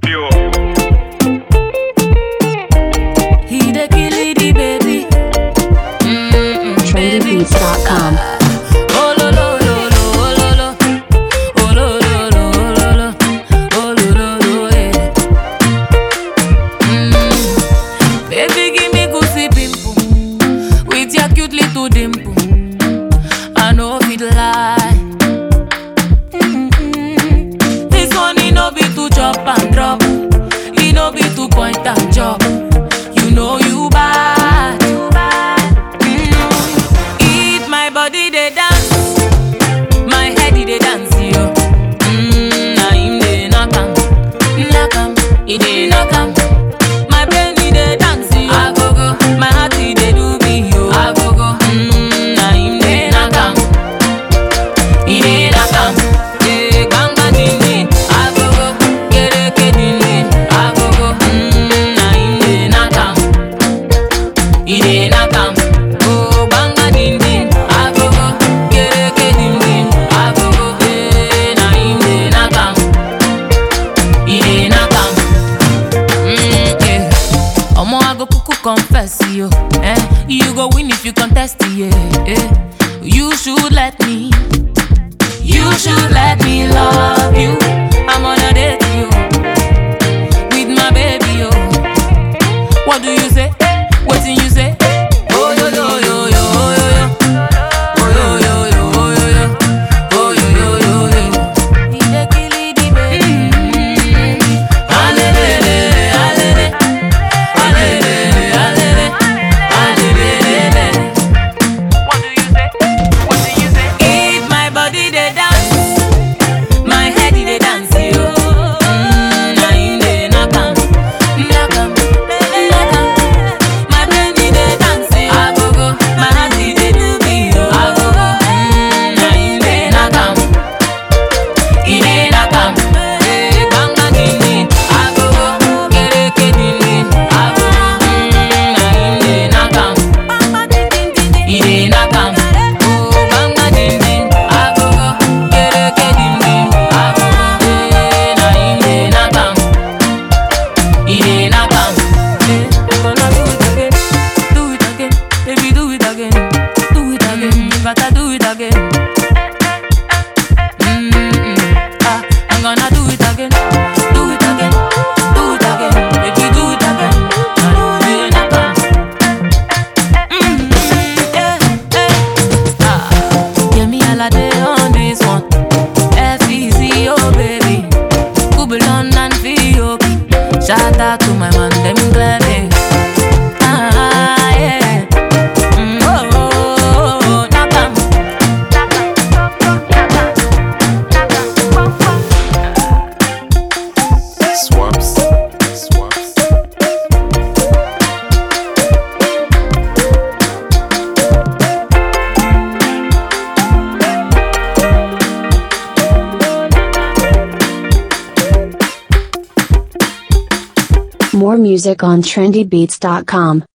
pure. He the killie, baby. trendybeats.com. Oh lo lo lo lo, oh lo lo, oh lo lo lo, oh lo lo lo, yeah. Baby, give me goosey pimple with your cute little dimple. I know it lie. This one he no be to chop and drop. He no be to point and chop. You know you bad. Eat my body, they dance. My head, they dance, yo. Now him, they knock 'em. He dey knock 'em. My brain, they dance, yo. I go go. My heart, they do me, yo. I go go. Now him, they knock 'em. He dey knock 'em. Yeah, bang bang ding ding. I go go. Kereke ding ding. I go go. Now him, they knock 'em. He dey knock 'em. Oh, bang bang ding ding. I go go. Kereke ding ding. I go go. Yeah, now him, they knock 'em. He dey knock 'em. Yeah. Omo, I go cuckoo confess, yo. You go win if you contest, yeah. You should let me. You should let me love you. I'm on a date, yo, with my baby, yo. What do you say? What do you say? Oh yo yo yo yo yo yo. Oh yo yo yo yo yo. Oh yo yo yo yo. He the killie, the baby. Alele, alele, alele, alele, alele. What do you say? What do you say? If my body they dance, my head they dance, yo. Now him they knock 'em, knock 'em, knock 'em. My brain they dance, I go go. My heart they do me, yo. I go go. Now him they knock 'em, he they knock 'em. Hey, bang bang ding ding, I go go. Kereke ding ding, I go go. Now him they knock 'em, he they knock 'em. Oh, bang bang ding ding, I go go. Kereke ding ding, I go go. Hey, now him they knock 'em, he they knock 'em. I'm gonna do it again, baby, do it again, do it again, gotta do it again. I'm gonna do it again, do it again, do it again, baby, do it again. Give me all a day on this one. FEC, oh baby, Kubalon and Fiyoki. Shout out to my man, them clever. Yeah. Oh, knock 'em. Swaps. Swaps. More music on trendybeats.com.